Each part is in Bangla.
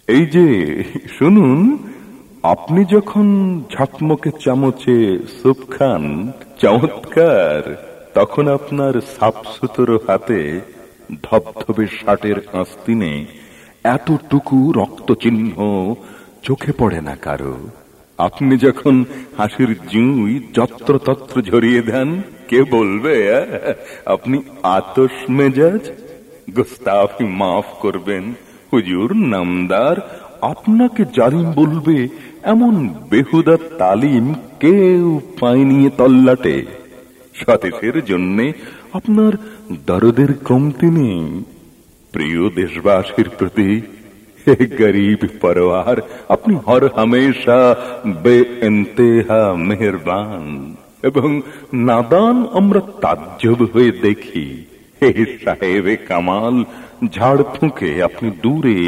এই যে শুনুন, আপনি যখন ঝকমকে চামচে স্যুপ খান, চমৎকার, তখন আপনার সাফ সুতরো হাতে ধবধবে শার্টের আস্তিনে এতটুকু রক্তচিহ্ন চোখে পড়ে না কারো। আপনি যখন হাসির জুঁই যত্রতত্র ঝরিয়ে দেন, কে বলবে আপনি আতশ মেজাজ? গোস্তাফি মাফ করবেন হুজুর নামদার, আপনাকে জালিম বলবে এমন বেহুদা তালিম কেউ পায়নি তল্লাটে। স্বদেশের জন্যে আপনার দরদের কমতি নেই। প্রিয় দেশবাসীর প্রতি হে গরিব পরওয়ার, আপনি হর হামেশা বেইন্তেহা মেহেরবান এবং নাদান আমরা তাজ্জব হয়ে দেখি। হে সাহেবে কামাল, ঝাড় ফুঁকে আপনি দূরে,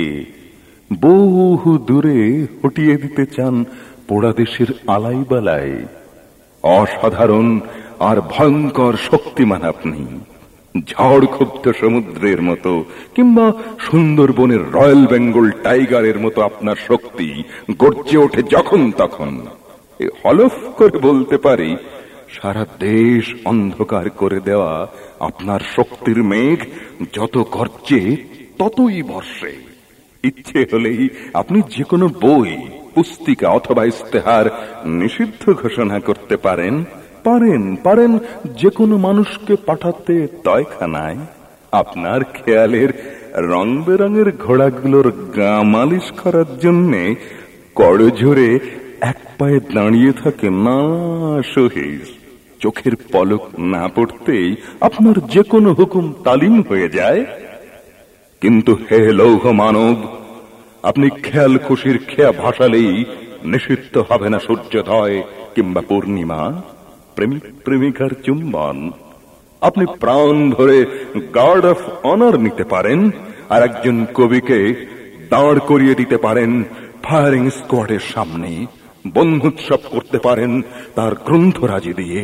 বহু দূরে হটিয়ে দিতে চান পোড়া দেশের আলাই বালাই। অসাধারণ আর ভয়ঙ্কর শক্তিমান আপনি। ঝড় ক্ষুব্ধ সমুদ্রের মতো কিংবা সুন্দরবনের রয়্যাল বেঙ্গল টাইগারের মতো আপনার শক্তি গর্জে ওঠে যখন তখন। হলফ করে বলতে পারি, সারা দেশ অন্ধকার করে দেওয়া আপনার শক্তির মেঘ যত গর্জে ততই বর্ষে। ইচ্ছে হলেই আপনি যে কোনো বই, পুস্তিকা অথবা ইস্তেহার নিষিদ্ধ ঘোষণা করতে পারেন। পারেন যে কোনো মানুষকে পাঠাতে তয়খানায় আপনার খেয়ালের রং বেরঙের ঘোড়াগুলোর গা মালিশ করার জন্যে করজোরে এক পায়ে দাঁড়িয়ে থাকে না সহিস। চোখের পলক না পড়তেই আপনার যে কোনো হুকুম তালিম হয়ে যায়। কিন্তু হে লৌহ মানব, আপনি খেয়াল খুশির খেয়া ভাসালেই নিষিদ্ধ হবে না সূর্যোদয় কিংবা পূর্ণিমা, প্রেমিক প্রেমিকার চুম্বন। আপনি প্রাণ ভরে গার্ড অফ অনার নিতে পারেন, আর একজন কবিকে দাঁড় করিয়ে দিতে পারেন ফায়ারিং স্কোয়াডের সামনে। বন্ধুৎসব করতে পারেন তার গ্রন্থরাজি দিয়ে।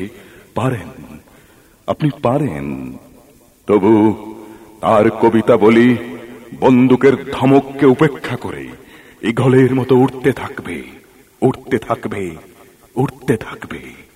আপনি পারেন। তবু তার কবিতা বলি বন্দুকের ধমককে উপেক্ষা করে ঈগলের মতো উড়তে থাকবে, উড়তে থাকবে, উড়তে থাকবে।